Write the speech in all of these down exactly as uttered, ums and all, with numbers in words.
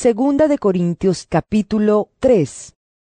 Segunda de Corintios capítulo tres.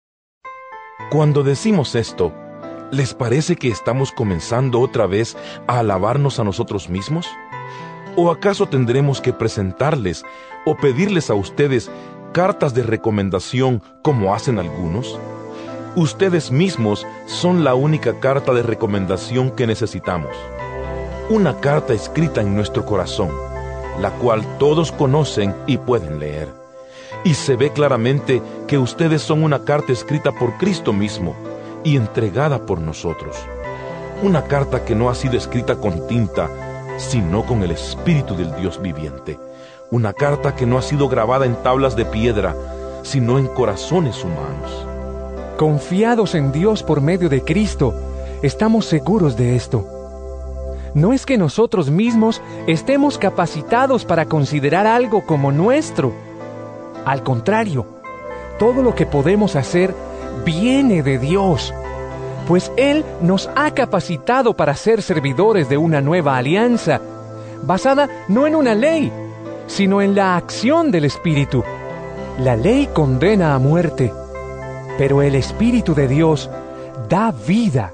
Cuando decimos esto, ¿les parece que estamos comenzando otra vez a alabarnos a nosotros mismos? ¿O acaso tendremos que presentarles o pedirles a ustedes cartas de recomendación como hacen algunos? Ustedes mismos son la única carta de recomendación que necesitamos. Una carta escrita en nuestro corazón, la cual todos conocen y pueden leer. Y se ve claramente que ustedes son una carta escrita por Cristo mismo y entregada por nosotros. Una carta que no ha sido escrita con tinta, sino con el Espíritu del Dios viviente. Una carta que no ha sido grabada en tablas de piedra, sino en corazones humanos. Confiados en Dios por medio de Cristo, estamos seguros de esto. No es que nosotros mismos estemos capacitados para considerar algo como nuestro. Al contrario, todo lo que podemos hacer viene de Dios, pues Él nos ha capacitado para ser servidores de una nueva alianza, basada no en una ley, sino en la acción del Espíritu. La ley condena a muerte, pero el Espíritu de Dios da vida.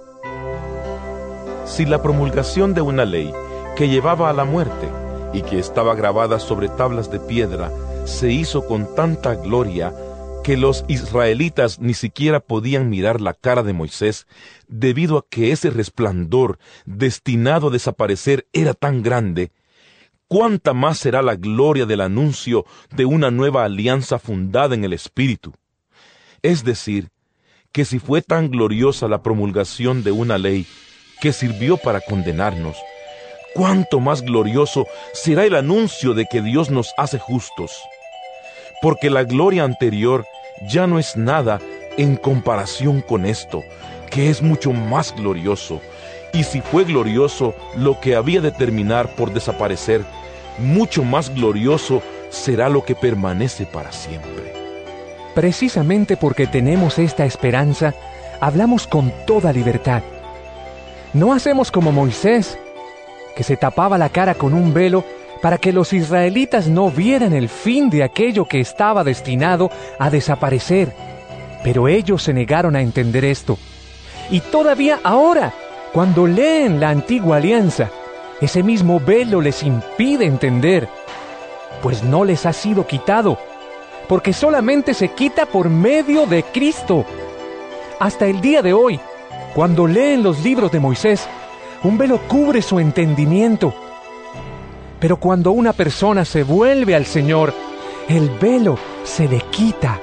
Si la promulgación de una ley que llevaba a la muerte y que estaba grabada sobre tablas de piedra se hizo con tanta gloria que los israelitas ni siquiera podían mirar la cara de Moisés, debido a que ese resplandor destinado a desaparecer era tan grande, ¿cuánta más será la gloria del anuncio de una nueva alianza fundada en el Espíritu? Es decir, que si fue tan gloriosa la promulgación de una ley que sirvió para condenarnos, ¿cuánto más glorioso será el anuncio de que Dios nos hace justos? Porque la gloria anterior ya no es nada en comparación con esto, que es mucho más glorioso. Y si fue glorioso lo que había de terminar por desaparecer, mucho más glorioso será lo que permanece para siempre. Precisamente porque tenemos esta esperanza, hablamos con toda libertad. No hacemos como Moisés, que se tapaba la cara con un velo para que los israelitas no vieran el fin de aquello que estaba destinado a desaparecer. Pero ellos se negaron a entender esto. Y todavía ahora, cuando leen la antigua alianza, ese mismo velo les impide entender, pues no les ha sido quitado, porque solamente se quita por medio de Cristo. Hasta el día de hoy, cuando leen los libros de Moisés, un velo cubre su entendimiento. Pero cuando una persona se vuelve al Señor, el velo se le quita.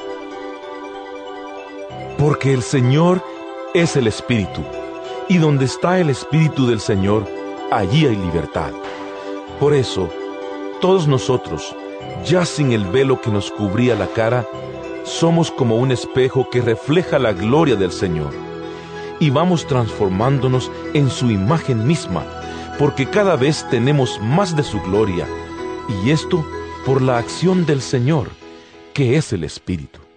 Porque el Señor es el Espíritu, y donde está el Espíritu del Señor, allí hay libertad. Por eso, todos nosotros, ya sin el velo que nos cubría la cara, somos como un espejo que refleja la gloria del Señor, y vamos transformándonos en su imagen misma, porque cada vez tenemos más de su gloria, y esto por la acción del Señor, que es el Espíritu.